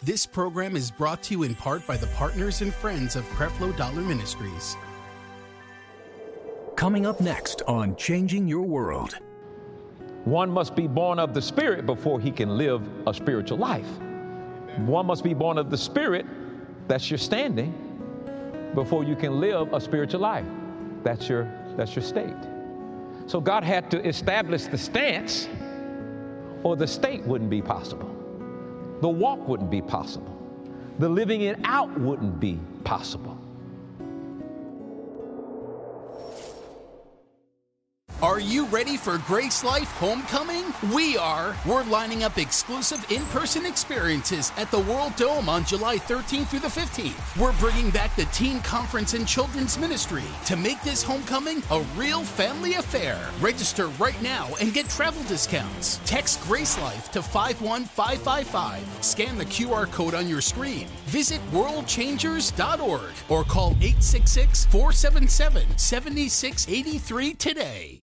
This program is brought to you in part by the partners and friends of Creflo Dollar Ministries. Coming up next on Changing Your World. One must be born of the Spirit before he can live a spiritual life. One must be born of the Spirit, that's your standing, before you can live a spiritual life. That's your state. So God had to establish the stance, or the state wouldn't be possible. The walk wouldn't be possible. The living it out wouldn't be possible. Are you ready for Grace Life Homecoming? We are. We're lining up exclusive in-person experiences at the World Dome on July 13th through the 15th. We're bringing back the Teen Conference and Children's Ministry to make this homecoming a real family affair. Register right now and get travel discounts. Text Grace Life to 51555. Scan the QR code on your screen. Visit worldchangers.org or call 866-477-7683 today.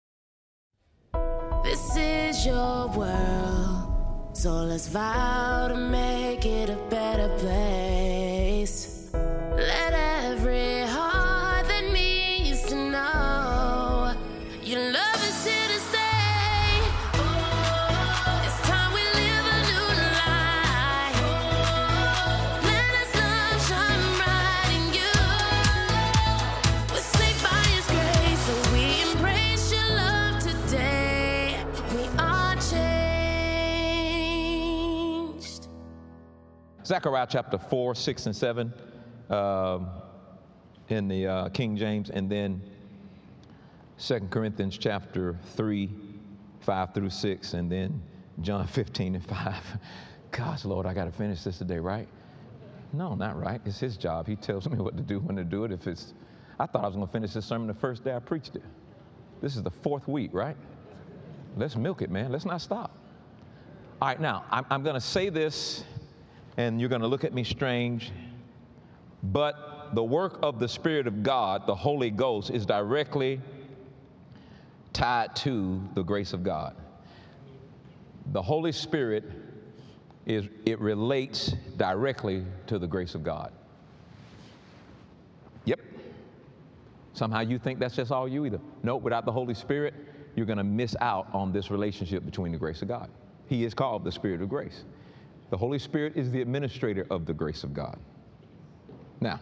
This is your world, so let's vow to make it a better place. Let every heart that needs to know your love is here to stay. Oh, it's time we live a new life. Let us love shine bright in you. We're saved by His grace, so we embrace your love today. We are changed. Zechariah chapter 4, 6, and 7 in the King James, and then 2 Corinthians chapter 3, 5 through 6, and then John 15 and 5. Gosh, Lord, I got to finish this today, right? No, not right. It's His job. He tells me what to do, when to do it. I thought I was going to finish this sermon the first day I preached it. This is the 4th week, right? Let's milk it, man. Let's not stop. All right, now, I'm going to say this, and you're going to look at me strange, but the work of the Spirit of God, the Holy Ghost, is directly tied to the grace of God. The Holy Spirit, it relates directly to the grace of God. Yep. Somehow you think that's just all you either. No, without the Holy Spirit, you're going to miss out on this relationship between the grace of God. He is called the Spirit of grace. The Holy Spirit is the administrator of the grace of God. Now,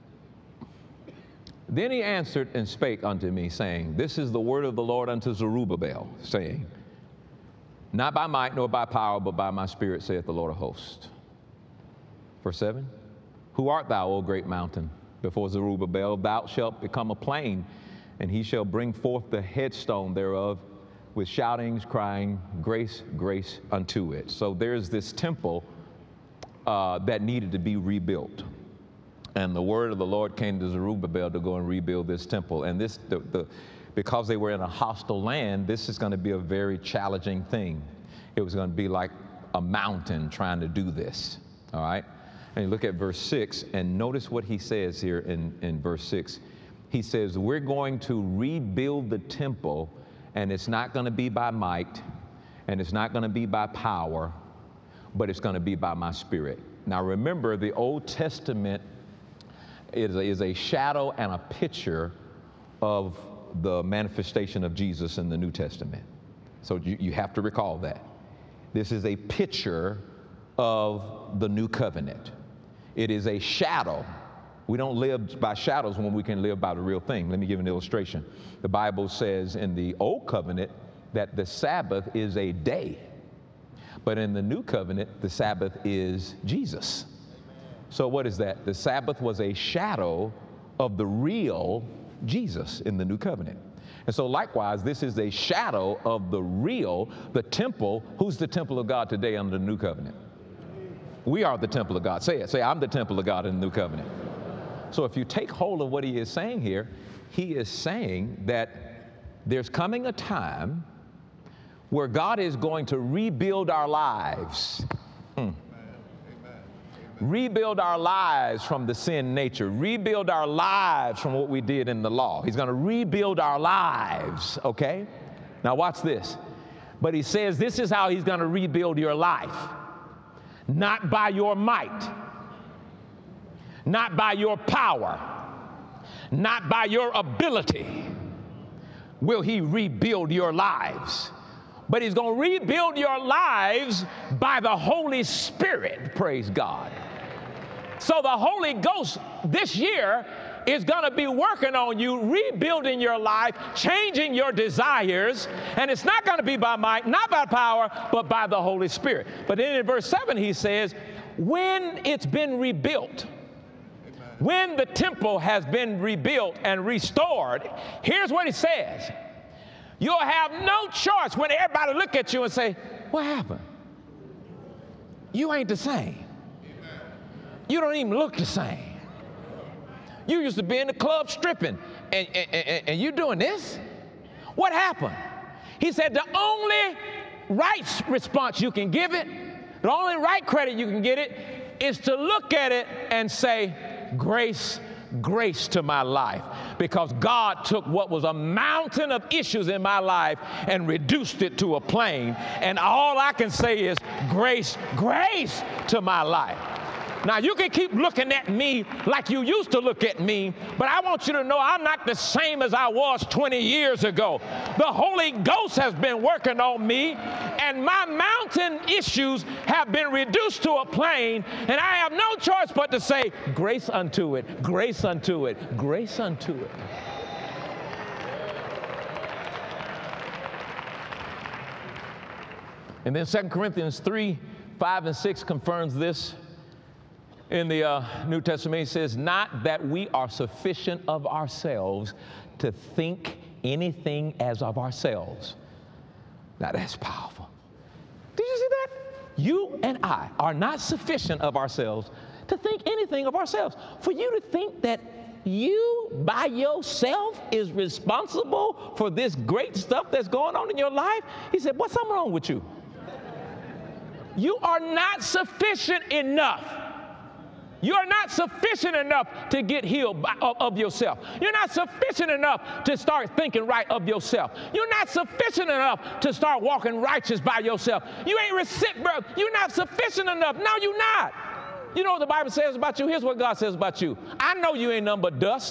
then he answered and spake unto me, saying, This is the word of the Lord unto Zerubbabel, saying, Not by might nor by power, but by my Spirit, saith the Lord of hosts. Verse 7, Who art thou, O great mountain? Before Zerubbabel, thou shalt become a plain, and he shall bring forth the headstone thereof with shoutings, crying, Grace, grace unto it. So there's this temple that needed to be rebuilt. And the word of the Lord came to Zerubbabel to go and rebuild this temple. And this, because they were in a hostile land, this is going to be a very challenging thing. It was going to be like a mountain trying to do this, all right? And you look at verse 6, and notice what he says here in verse 6. He says, we're going to rebuild the temple, and it's not going to be by might, and it's not going to be by power, but it's going to be by my Spirit. Now remember, the Old Testament is a shadow and a picture of the manifestation of Jesus in the New Testament. So you have to recall that. This is a picture of the new covenant. It is a shadow. We don't live by shadows when we can live by the real thing. Let me give an illustration. The Bible says in the Old Covenant that the Sabbath is a day. But in the New Covenant, the Sabbath is Jesus. So what is that? The Sabbath was a shadow of the real Jesus in the New Covenant. And so likewise, this is a shadow of the real, the temple. Who's the temple of God today under the New Covenant? We are the temple of God. Say it. Say, I'm the temple of God in the New Covenant. So if you take hold of what he is saying here, he is saying that there's coming a time where God is going to rebuild our lives. Rebuild our lives from the sin nature. Rebuild our lives from what we did in the law. He's going to rebuild our lives, okay? Now watch this. But he says this is how he's going to rebuild your life. not by your might, not by your power, not by your ability will he rebuild your lives. But he's going to rebuild your lives by the Holy Spirit, praise God. So the Holy Ghost this year is going to be working on you, rebuilding your life, changing your desires, and it's not going to be by might, not by power, but by the Holy Spirit. But then in verse 7 he says, when it's been rebuilt, when the temple has been rebuilt and restored, here's what he says. You'll have no choice when everybody look at you and say, what happened? You ain't the same. You don't even look the same. You used to be in the club stripping, and you doing this? What happened? He said the only right response you can give it, the only right credit you can get it, is to look at it and say, grace, grace to my life, because God took what was a mountain of issues in my life and reduced it to a plain, and all I can say is grace, grace to my life. Now, you can keep looking at me like you used to look at me, but I want you to know I'm not the same as I was 20 years ago. The Holy Ghost has been working on me, and my mountain issues have been reduced to a plain, and I have no choice but to say, grace unto it, grace unto it, grace unto it. And then 2 Corinthians 3, 5, and 6 confirms this. In the New Testament, it says, not that we are sufficient of ourselves to think anything as of ourselves. Now that's powerful. Did you see that? You and I are not sufficient of ourselves to think anything of ourselves. For you to think that you by yourself is responsible for this great stuff that's going on in your life, he said, what's something wrong with you? You are not sufficient enough. You're not sufficient enough to get healed of yourself. You're not sufficient enough to start thinking right of yourself. You're not sufficient enough to start walking righteous by yourself. You ain't reciprocal. You're not sufficient enough. No, you're not. You know what the Bible says about you? Here's what God says about you. I know you ain't nothing but dust.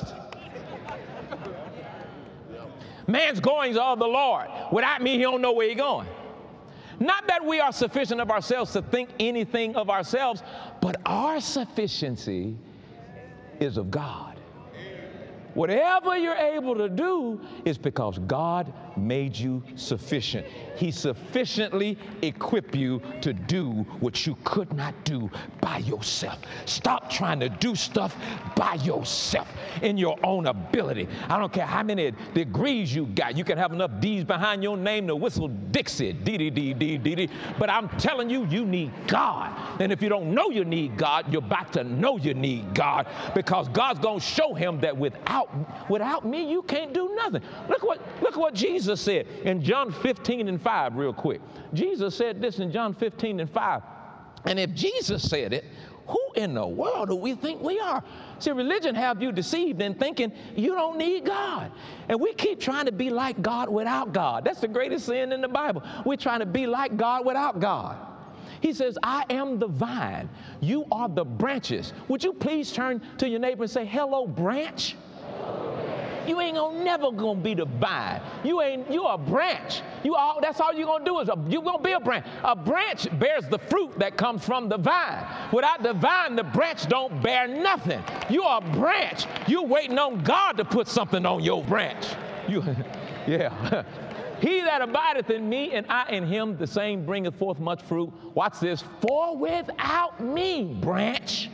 Man's goings are of the Lord. Without me, he don't know where he's going. Not that we are sufficient of ourselves to think anything of ourselves, but our sufficiency is of God. Whatever you're able to do is because God made you sufficient. He sufficiently equipped you to do what you could not do by yourself. Stop trying to do stuff by yourself in your own ability. I don't care how many degrees you got. You can have enough D's behind your name to whistle Dixie, D-D-D-D-D-D. But I'm telling you, you need God. And if you don't know you need God, you're about to know you need God, because God's going to show him that without me, you can't do nothing. Look what Jesus said in John 15 and 5 real quick. Jesus said this in John 15 and 5. And if Jesus said it, who in the world do we think we are? See, religion have you deceived in thinking you don't need God. And we keep trying to be like God without God. That's the greatest sin in the Bible. We're trying to be like God without God. He says, I am the vine. You are the branches. Would you please turn to your neighbor and say, hello, branch? You ain't never gonna be the vine. You a branch. That's all you're gonna do is you're gonna be a branch. A branch bears the fruit that comes from the vine. Without the vine, the branch don't bear nothing. You're a branch. You're waiting on God to put something on your branch. Yeah. He that abideth in me and I in him, the same bringeth forth much fruit. Watch this. For without me, branch,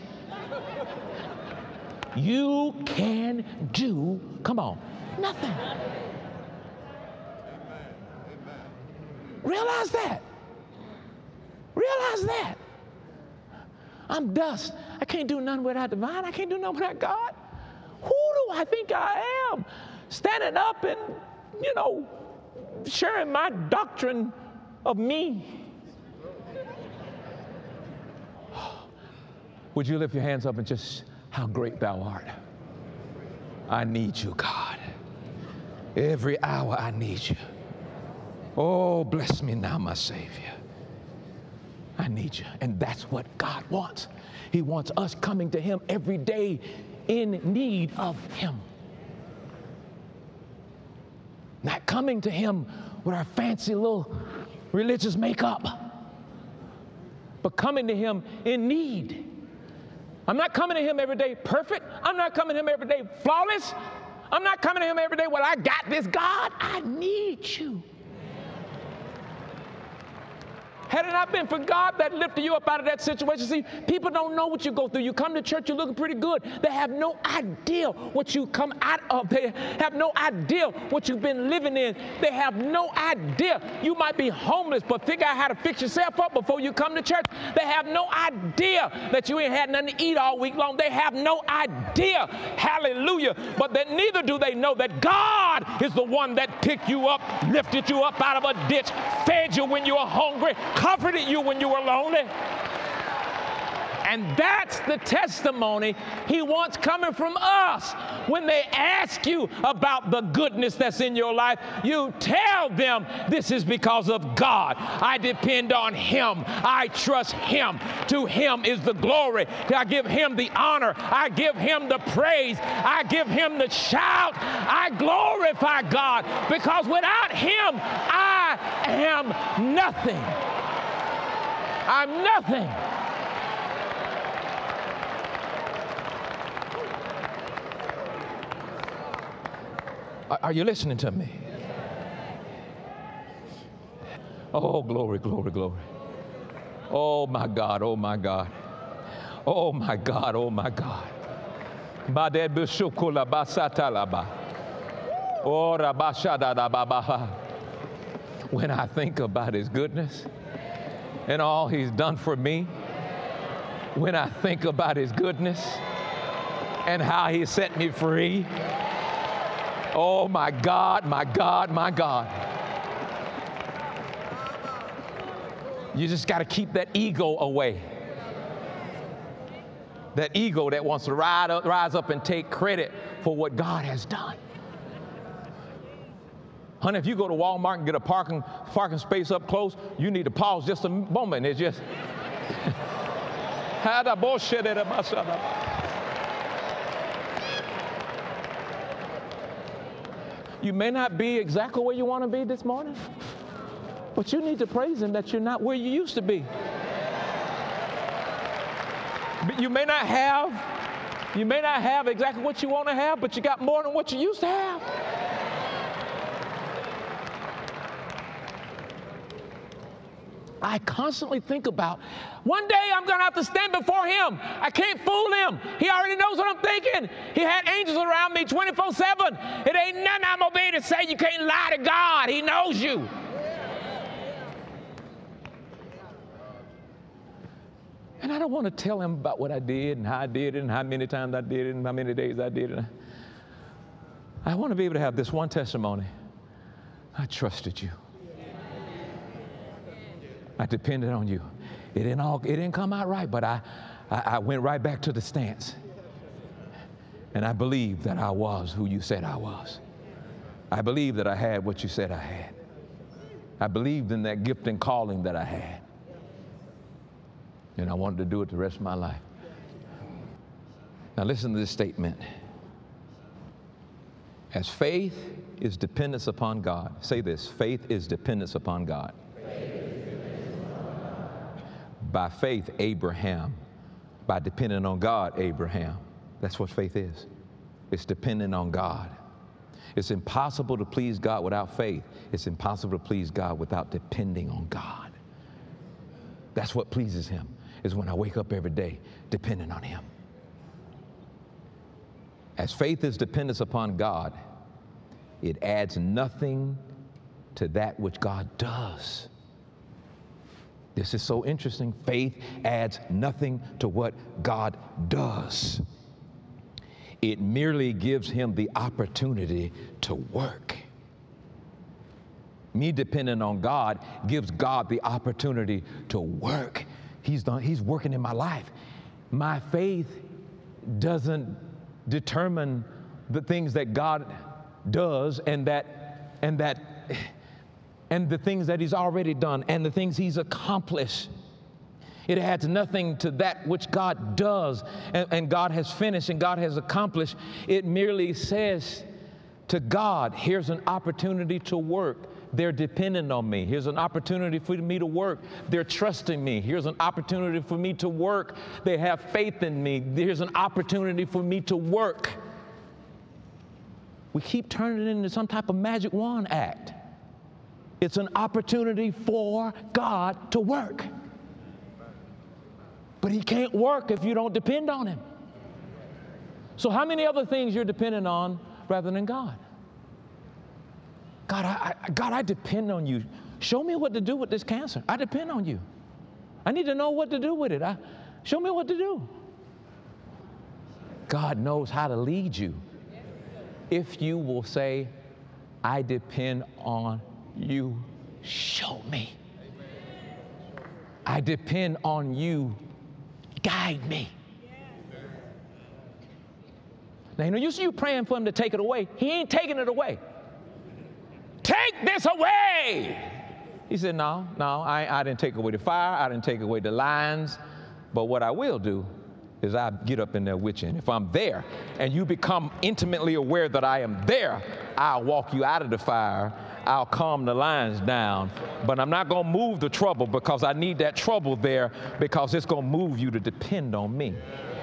you can do, come on, nothing. Realize that. Realize that. I'm dust. I can't do nothing without the vine. I can't do nothing without God. Who do I think I am? Standing up and, sharing my doctrine of me. Would you lift your hands up and just, how great thou art. I need you, God. Every hour I need you. Oh, bless me now, my Savior. I need you. And that's what God wants. He wants us coming to him every day in need of him. Not coming to him with our fancy little religious makeup, but coming to him in need. I'm not coming to him every day perfect. I'm not coming to him every day flawless. I'm not coming to him every day, well, I got this. God, I need you. Had it not been for God that lifted you up out of that situation, see, people don't know what you go through. You come to church, you're looking pretty good. They have no idea what you come out of. They have no idea what you've been living in. They have no idea. You might be homeless, but figure out how to fix yourself up before you come to church. They have no idea that you ain't had nothing to eat all week long. They have no idea. Hallelujah. But that neither do they know that God is the one that picked you up, lifted you up out of a ditch, fed you when you were hungry, comforted you when you were lonely. And that's the testimony he wants coming from us. When they ask you about the goodness that's in your life, you tell them this is because of God. I depend on him. I trust him. To him is the glory. I give him the honor. I give him the praise. I give him the shout. I glorify God, because without him, I am nothing. I'm nothing. Are you listening to me? Oh, glory, glory, glory. Oh, my God, oh, my God. Oh, my God, oh, my God. When I think about his goodness and all he's done for me, when I think about his goodness and how he set me free, oh my God, my God, my God. You just got to keep that ego away. That ego that wants to rise up and take credit for what God has done. Honey, if you go to Walmart and get a parking space up close, you need to pause just a moment. It's just... You may not be exactly where you want to be this morning, but you need to praise him that you're not where you used to be. You may not have exactly what you want to have, but you got more than what you used to have. I constantly think about, one day I'm going to have to stand before him. I can't fool him. He already knows what I'm thinking. He had angels around me 24/7. It ain't nothing I'm going to be able to say. You can't lie to God. He knows you. And I don't want to tell him about what I did and how I did it and how many times I did it and how many days I did it. I want to be able to have this one testimony. I trusted you. I depended on you. It didn't come out right, but I went right back to the stance. And I believed that I was who you said I was. I believed that I had what you said I had. I believed in that gift and calling that I had. And I wanted to do it the rest of my life. Now listen to this statement. As faith is dependence upon God. Say this, faith is dependence upon God. By faith, Abraham. By depending on God, Abraham. That's what faith is. It's dependent on God. It's impossible to please God without faith. It's impossible to please God without depending on God. That's what pleases him, is when I wake up every day depending on him. As faith is dependence upon God, it adds nothing to that which God does. This is so interesting. Faith adds nothing to what God does. It merely gives him the opportunity to work. Me depending on God gives God the opportunity to work. He's working in my life. My faith doesn't determine the things that God does and the things that he's already done and the things he's accomplished. It adds nothing to that which God does and God has finished and God has accomplished. It merely says to God, here's an opportunity to work. They're dependent on me. Here's an opportunity for me to work. They're trusting me. Here's an opportunity for me to work. They have faith in me. Here's an opportunity for me to work. We keep turning it into some type of magic wand act. It's an opportunity for God to work. But he can't work if you don't depend on him. So how many other things you're dependent on rather than God? God, I depend on you. Show me what to do with this cancer. I depend on you. I need to know what to do with it. Show me what to do. God knows how to lead you. If you will say, I depend on you, show me. I depend on you. Guide me. Now, you see you praying for him to take it away. He ain't taking it away. Take this away. He said, no, I didn't take away the fire. I didn't take away the lions. But what I will do is I get up in there with you. And if I'm there and you become intimately aware that I am there, I'll walk you out of the fire. I'll calm the lions down, but I'm not going to move the trouble because I need that trouble there because it's going to move you to depend on me.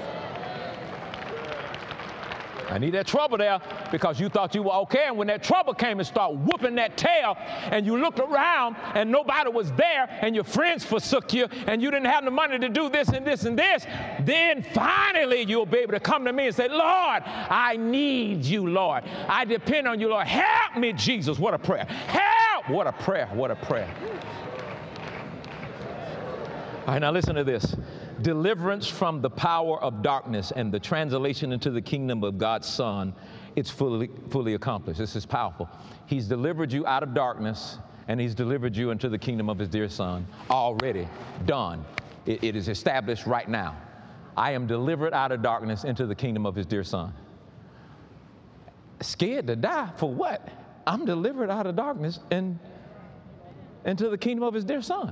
I need that trouble there because you thought you were okay, and when that trouble came and started whooping that tail and you looked around and nobody was there and your friends forsook you and you didn't have the money to do this and this and this, then finally you'll be able to come to me and say, Lord, I need you, Lord. I depend on you, Lord. Help me, Jesus. What a prayer. Help! What a prayer. What a prayer. All right, now listen to this. Deliverance from the power of darkness and the translation into the kingdom of God's Son, it's fully accomplished. This is powerful. He's delivered you out of darkness, and he's delivered you into the kingdom of his dear Son. Already done. It is established right now. I am delivered out of darkness into the kingdom of his dear Son. Scared to die for what? I'm delivered out of darkness and into the kingdom of his dear Son.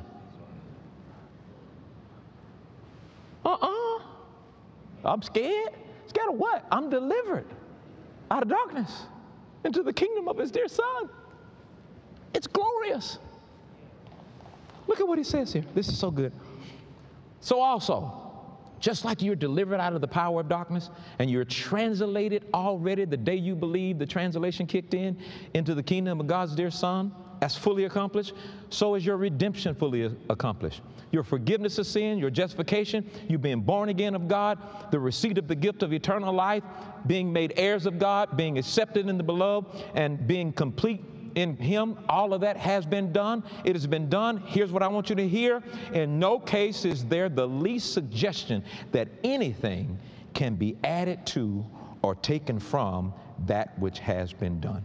I'm scared. Scared of what? I'm delivered out of darkness into the kingdom of his dear Son. It's glorious. Look at what he says here. This is so good. So also, just like you're delivered out of the power of darkness and you're translated already the day you believe, the translation kicked in, into the kingdom of God's dear Son, that's fully accomplished, so is your redemption fully accomplished. Your forgiveness of sin, your justification, you being born again of God, the receipt of the gift of eternal life, being made heirs of God, being accepted in the beloved, and being complete in him, all of that has been done. It has been done. Here's what I want you to hear. In no case is there the least suggestion that anything can be added to or taken from that which has been done.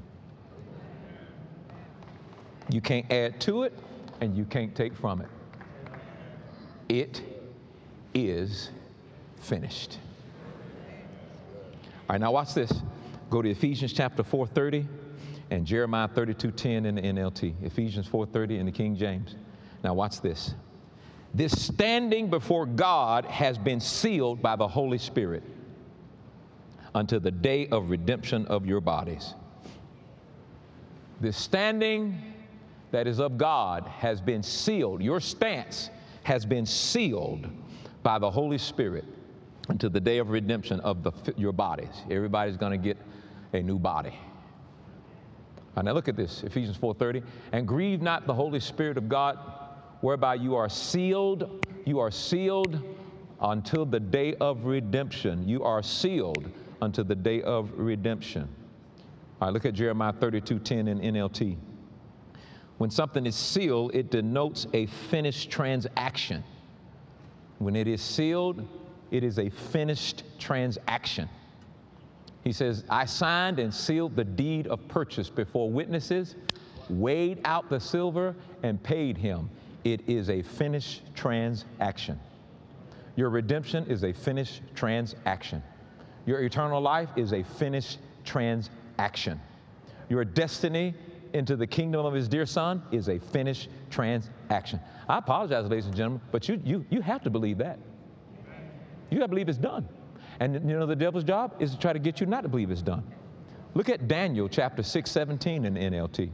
You can't add to it, and you can't take from it. It is finished. All right, now watch this. Go to Ephesians chapter 4:30 and Jeremiah 32:10 in the NLT. Ephesians 4:30 in the King James. Now watch this. This standing before God has been sealed by the Holy Spirit until the day of redemption of your bodies. This standing that is of God has been sealed. Your stance has been sealed by the Holy Spirit until the day of redemption of your bodies. Everybody's going to get a new body. Now look at this, Ephesians 4:30. And grieve not the Holy Spirit of God, whereby you are sealed. You are sealed until the day of redemption. You are sealed until the day of redemption. All right, look at Jeremiah 32:10 in NLT. When something is sealed, it denotes a finished transaction. When it is sealed, it is a finished transaction. He says, I signed and sealed the deed of purchase before witnesses, weighed out the silver, and paid him. It is a finished transaction. Your redemption is a finished transaction. Your eternal life is a finished transaction. Your destiny into the kingdom of his dear son is a finished transaction. I apologize, ladies and gentlemen, but you have to believe that. You got to believe it's done. And you know the devil's job is to try to get you not to believe it's done. Look at Daniel chapter 6:17 in the NLT.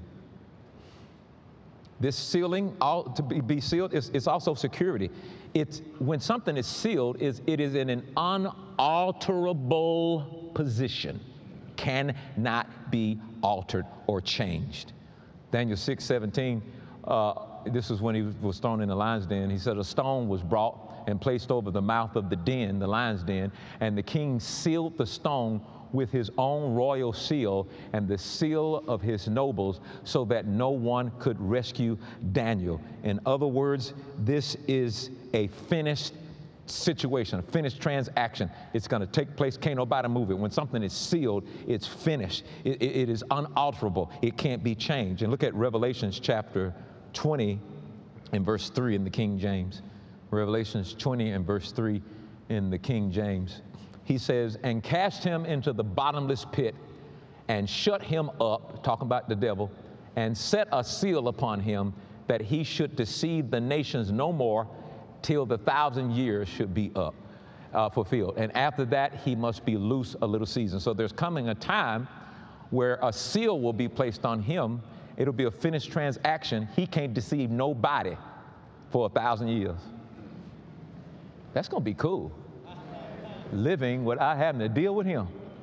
This sealing, to be sealed, is also security. It's when something is sealed, it is in an unalterable position, cannot be altered or changed. Daniel 6:17, this is when he was thrown in the lion's den. He said a stone was brought and placed over the mouth of the den, the lion's den, and the king sealed the stone with his own royal seal and the seal of his nobles, so that no one could rescue Daniel. In other words, this is a finished situation, a finished transaction. It's going to take place. Can't nobody move it. When something is sealed, it's finished. It is unalterable. It can't be changed. And look at Revelations chapter 20 and verse 3 in the King James. Revelations 20 and verse 3 in the King James. He says, and cast him into the bottomless pit and shut him up, talking about the devil, and set a seal upon him that he should deceive the nations no more till the 1,000 years should be fulfilled. And after that, he must be loose a little season. So there's coming a time where a seal will be placed on him. It'll be a finished transaction. He can't deceive nobody for 1,000 years. That's going to be cool. Living without having to deal with him.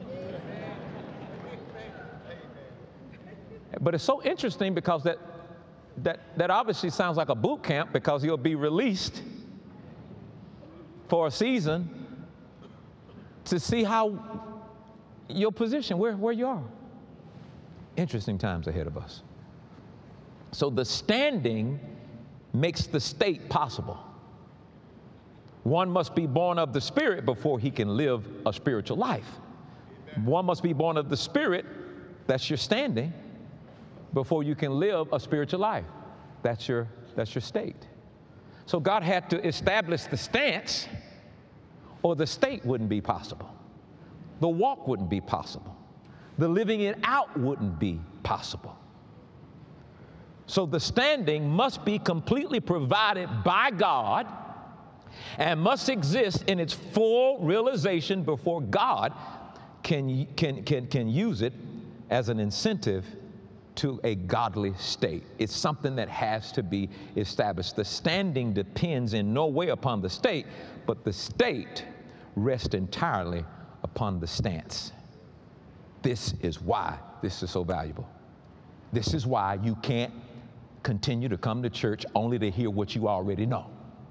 But it's so interesting because that obviously sounds like a boot camp, because he'll be released for a season to see how your position, where you are. Interesting times ahead of us. So the standing makes the state possible. One must be born of the Spirit before he can live a spiritual life. One must be born of the Spirit, that's your standing, before you can live a spiritual life. That's your state. So God had to establish the stance, or the state wouldn't be possible. The walk wouldn't be possible. The living it out wouldn't be possible. So the standing must be completely provided by God and must exist in its full realization before God can use it as an incentive to a godly state. It's something that has to be established. The standing depends in no way upon the state, but the state rests entirely upon the stance. This is why this is so valuable. This is why you can't continue to come to church only to hear what you already know.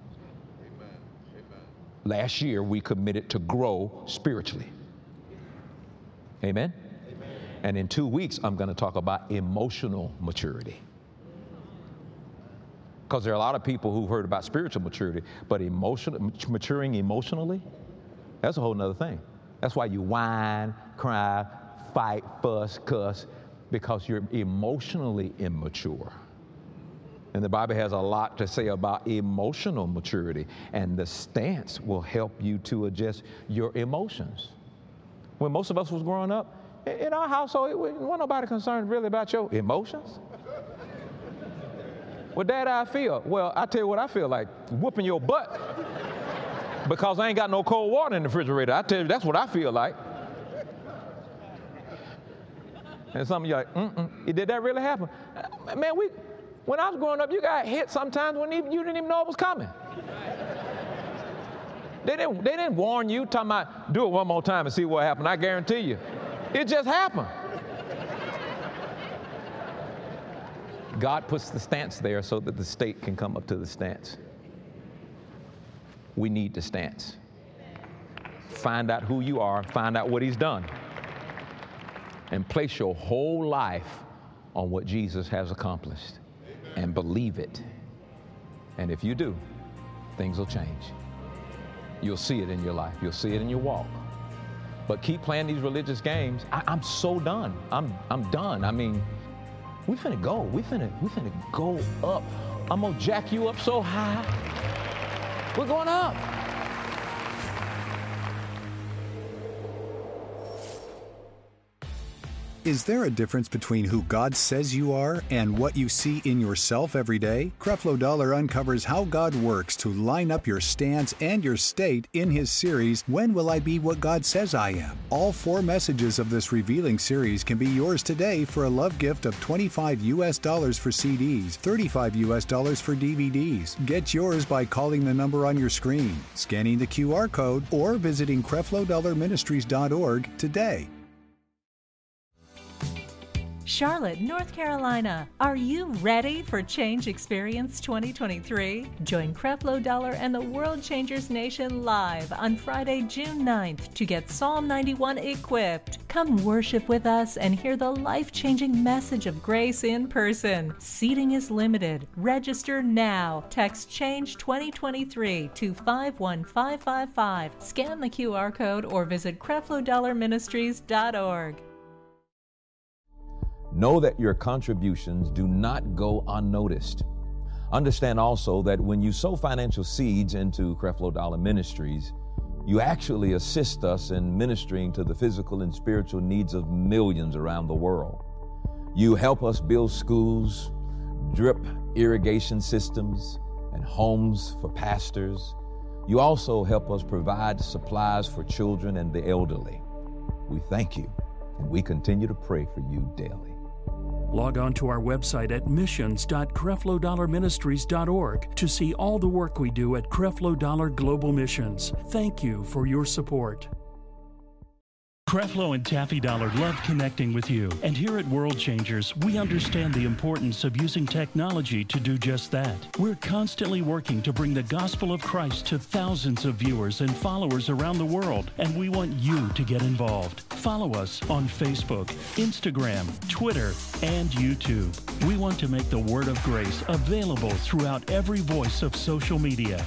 Last year, we committed to grow spiritually. Amen? Amen? And in 2 weeks, I'm going to talk about emotional maturity. Because there are a lot of people who've heard about spiritual maturity, but maturing emotionally, that's a whole nother thing. That's why you whine, cry, fight, fuss, cuss, because you're emotionally immature. And the Bible has a lot to say about emotional maturity, and the stance will help you to adjust your emotions. When most of us was growing up, in our household, it wasn't nobody concerned really about your emotions. Well, Dad, how I feel? Well, I tell you what I feel like, whooping your butt because I ain't got no cold water in the refrigerator. I tell you, that's what I feel like. And some of you are like, did that really happen? Man, when I was growing up, you got hit sometimes when you didn't even know it was coming. They didn't warn you, talking about, do it one more time and see what happened. I guarantee you, it just happened. God puts the stance there so that the state can come up to the stance. We need the stance. Find out who you are, find out what he's done, and place your whole life on what Jesus has accomplished. And believe it. And if you do, things will change. You'll see it in your life. You'll see it in your walk. But keep playing these religious games. I'm so done. I'm done. I mean, we finna go. We finna go up. I'm gonna jack you up so high. We're going up. Is there a difference between who God says you are and what you see in yourself every day? Creflo Dollar uncovers how God works to line up your stance and your state in his series, When Will I Be What God Says I Am? All 4 messages of this revealing series can be yours today for a love gift of $25 for CDs, $35 for DVDs. Get yours by calling the number on your screen, scanning the QR code, or visiting CrefloDollarMinistries.org today. Charlotte, North Carolina. Are you ready for Change Experience 2023? Join Creflo Dollar and the World Changers Nation live on Friday, June 9th to get Psalm 91 equipped. Come worship with us and hear the life-changing message of grace in person. Seating is limited. Register now. Text Change 2023 to 51555. Scan the QR code or visit CrefloDollarMinistries.org. Know that your contributions do not go unnoticed. Understand also that when you sow financial seeds into Creflo Dollar Ministries, you actually assist us in ministering to the physical and spiritual needs of millions around the world. You help us build schools, drip irrigation systems, and homes for pastors. You also help us provide supplies for children and the elderly. We thank you, and we continue to pray for you daily. Log on to our website at missions.creflodollarministries.org to see all the work we do at Creflo Dollar Global Missions. Thank you for your support. Creflo and Taffy Dollar love connecting with you, and here at World Changers, we understand the importance of using technology to do just that. We're constantly working to bring the gospel of Christ to thousands of viewers and followers around the world, and we want you to get involved. Follow us on Facebook, Instagram, Twitter, and YouTube. We want to make the word of grace available throughout every voice of social media.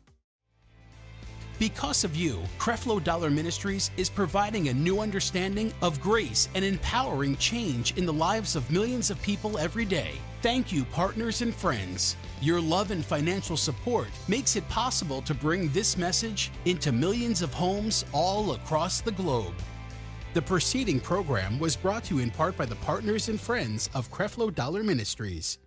Because of you, Creflo Dollar Ministries is providing a new understanding of grace and empowering change in the lives of millions of people every day. Thank you, partners and friends. Your love and financial support makes it possible to bring this message into millions of homes all across the globe. The preceding program was brought to you in part by the partners and friends of Creflo Dollar Ministries.